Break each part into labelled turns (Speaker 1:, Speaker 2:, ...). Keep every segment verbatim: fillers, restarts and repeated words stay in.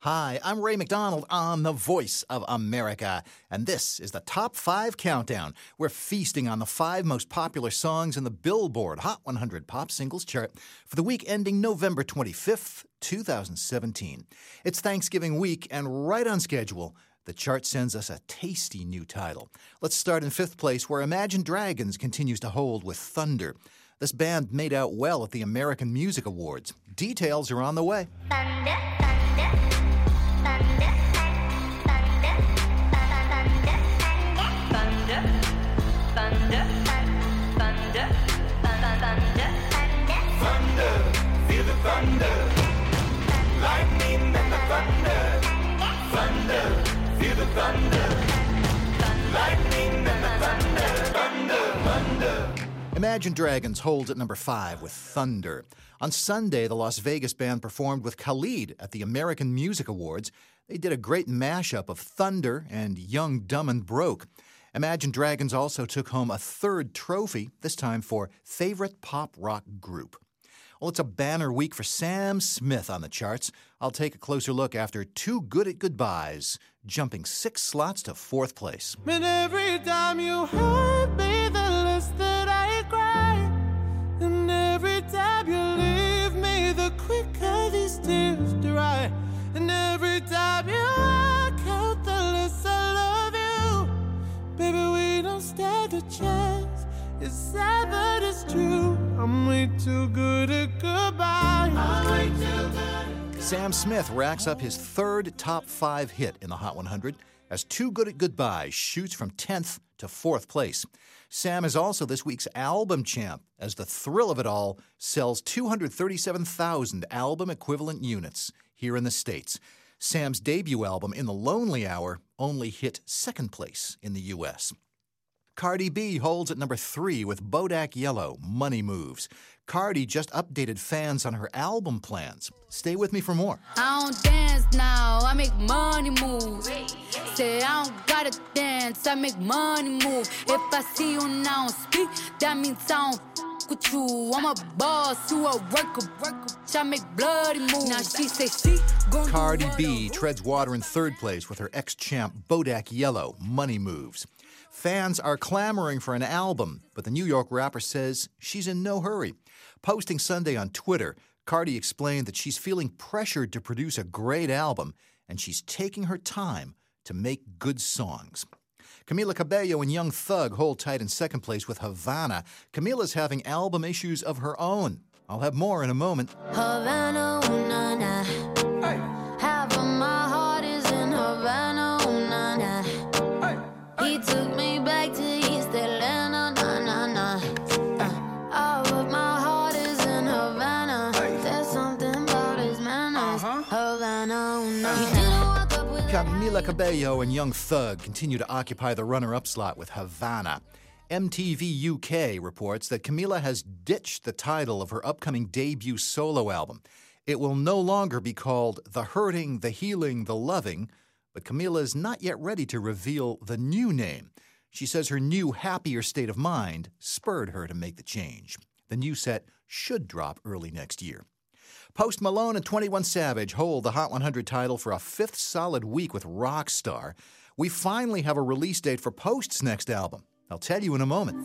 Speaker 1: Hi, I'm Ray McDonald on The Voice of America, and this is the Top five Countdown. We're feasting on the five most popular songs in the Billboard Hot one hundred Pop Singles Chart for the week ending November twenty-fifth, twenty seventeen. It's Thanksgiving week, and right on schedule, the chart sends us a tasty new title. Let's start in fifth place, where Imagine Dragons continues to hold with Thunder. This band made out well at the American Music Awards. Details are on the way.
Speaker 2: Thunder, thunder. Thunder, thunder, thunder, thunder, thunder, thunder, thunder, thunder,
Speaker 3: feel the thunder, lightning and the thunder, thunder, feel the thunder, lightning and the thunder, thunder, thunder.
Speaker 1: Imagine Dragons holds at number five with Thunder. On Sunday, the Las Vegas band performed with Khalid at the American Music Awards. They did a great mashup of Thunder and Young, Dumb and Broke. Imagine Dragons also took home a third trophy, this time for Favorite Pop Rock Group. Well, it's a banner week for Sam Smith on the charts. I'll take a closer look after Too Good at Goodbyes, jumping six slots to fourth place.
Speaker 4: And every time you hurt me, the less that I cry. And every time you leave me, the quicker these tears dry. And every time you walk out, the less I love you. Baby, we don't stand a chance. It's sad, but it's true. I'm way too good at goodbye. I'm way too good.
Speaker 1: Sam Smith racks up his third top five hit in the Hot one hundred as Too Good at Goodbye shoots from tenth to fourth place. Sam is also this week's album champ, as The Thrill of It All sells two hundred thirty-seven thousand album equivalent units here in the States. Sam's debut album, In the Lonely Hour, only hit second place in the U S Cardi B holds at number three with Bodak Yellow, Money Moves. Cardi just updated fans on her album plans. Stay with me for more.
Speaker 5: I don't dance now, I make money move. Say I don't gotta dance, I make money move. If I see you now speak, that means I don't f- with you. I'm a boss, you a worker, worker. I make bloody moves. Now she say she gon'
Speaker 1: Cardi B treads water in third place with her ex-champ Bodak Yellow, Money Moves. Fans are clamoring for an album, but the New York rapper says she's in no hurry. Posting Sunday on Twitter, Cardi explained that she's feeling pressured to produce a great album, and she's taking her time to make good songs. Camila Cabello and Young Thug hold tight in second place with Havana. Camila's having album issues of her own. I'll have more in a moment.
Speaker 5: Havana, ooh, na, na.
Speaker 3: Hey.
Speaker 5: Half of my heart is in Havana, ooh, na, na. He took me back to East Atlanta, na, na, na. Uh, all of my heart is in Havana. There's something about his manners.
Speaker 3: Uh-huh.
Speaker 5: Havana, ooh, na, na. He didn't walk up with
Speaker 1: Camila Cabello and Young Thug continue to occupy the runner-up slot with Havana. M T V U K reports that Camila has ditched the title of her upcoming debut solo album. It will no longer be called The Hurting, The Healing, The Loving, but Camila is not yet ready to reveal the new name. She says her new, happier state of mind spurred her to make the change. The new set should drop early next year. Post Malone and twenty-one Savage hold the Hot one hundred title for a fifth solid week with Rockstar. We finally have a release date for Post's next album. I'll tell you in a moment.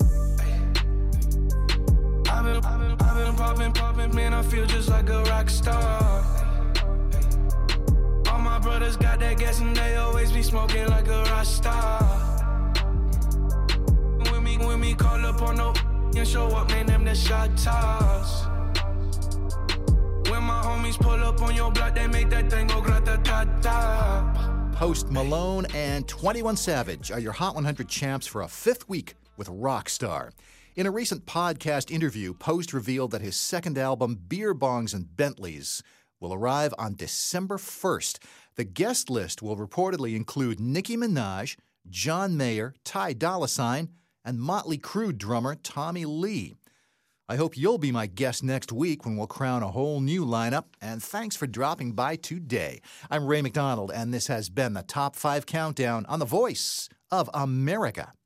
Speaker 4: I've been, I've been, I've been popping, popping, man, I feel just like a rock star. All my brothers got that gas and they always be smoking like a rock star. When me, when me call up on no and show up, man, them the shot toss. When my homies pull up on your block, they make that thing go grata-ta-ta.
Speaker 1: Post Malone and twenty-one Savage are your Hot one hundred champs for a fifth week with Rockstar. In a recent podcast interview, Post revealed that his second album, Beer Bongs and Bentleys, will arrive on December first. The guest list will reportedly include Nicki Minaj, John Mayer, Ty Dolla $ign, and Motley Crue drummer Tommy Lee. I hope you'll be my guest next week when we'll crown a whole new lineup, and thanks for dropping by today. I'm Ray McDonald, and this has been the Top five Countdown on The Voice of America.